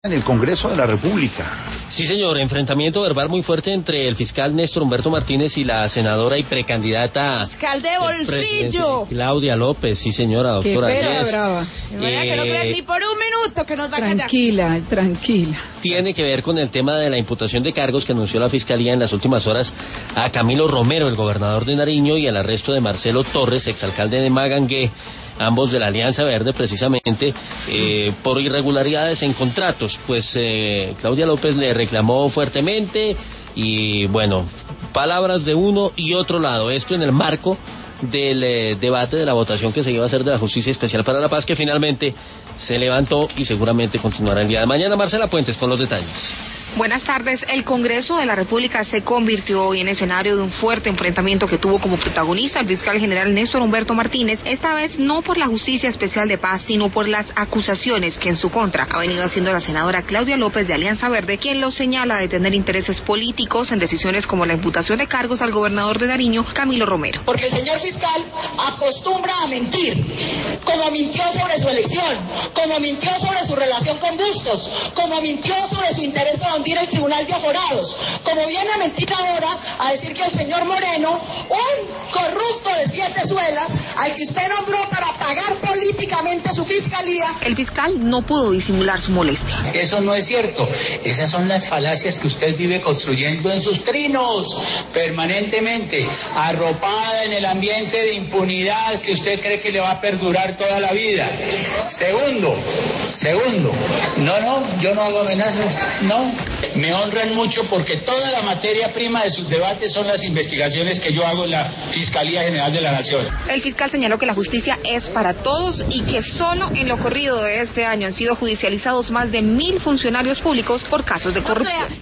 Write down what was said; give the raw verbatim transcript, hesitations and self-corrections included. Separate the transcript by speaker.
Speaker 1: En el Congreso de la República.
Speaker 2: Sí, señor, enfrentamiento verbal muy fuerte entre el fiscal Néstor Humberto Martínez y la senadora y precandidata
Speaker 3: fiscal de bolsillo
Speaker 2: Claudia López. Sí, señora, doctora.
Speaker 3: Qué pena,
Speaker 2: yes.
Speaker 3: brava. Eh, que no crean ni por un minuto que nos va a callar.
Speaker 4: Tranquila, tranquila.
Speaker 2: Tiene que ver con el tema de la imputación de cargos que anunció la Fiscalía en las últimas horas a Camilo Romero, el gobernador de Nariño, y el arresto de Marcelo Torres, exalcalde de Magangué, ambos de la Alianza Verde, precisamente, eh, por irregularidades en contratos. Pues eh, Claudia López le reclamó fuertemente y, bueno, palabras de uno y otro lado. Esto en el marco del eh, debate de la votación que se iba a hacer de la Justicia Especial para la Paz, que finalmente se levantó y seguramente continuará el día de mañana. Marcela Puentes con los detalles.
Speaker 5: Buenas tardes. El Congreso de la República se convirtió hoy en escenario de un fuerte enfrentamiento que tuvo como protagonista el fiscal general Néstor Humberto Martínez, esta vez no por la Justicia Especial de Paz, sino por las acusaciones que en su contra ha venido haciendo la senadora Claudia López de Alianza Verde, quien lo señala de tener intereses políticos en decisiones como la imputación de cargos al gobernador de Nariño, Camilo Romero.
Speaker 6: Porque el señor fiscal acostumbra a mentir, como mintió sobre su elección, como mintió sobre su relación con Bustos, como mintió sobre su interés por hundir el Tribunal de Aforados, como viene a mentir ahora a decir que el señor Moreno, un corrupto de siete suelas, al que usted nombró para pagar políticamente su fiscalía.
Speaker 5: El fiscal no pudo disimular su molestia.
Speaker 7: Eso no es cierto. Esas son las falacias que usted vive construyendo en sus trinos permanentemente, arropada en el ambiente de impunidad que usted cree que le va a perdurar toda la vida. Segundo, segundo, no, no, yo no hago amenazas, no. Me honran mucho porque toda la materia prima de sus debates son las investigaciones que yo hago en la Fiscalía General de la Nación.
Speaker 5: El fiscal señaló que la justicia es para todos y que solo en lo corrido de este año han sido judicializados más de mil funcionarios públicos por casos de corrupción.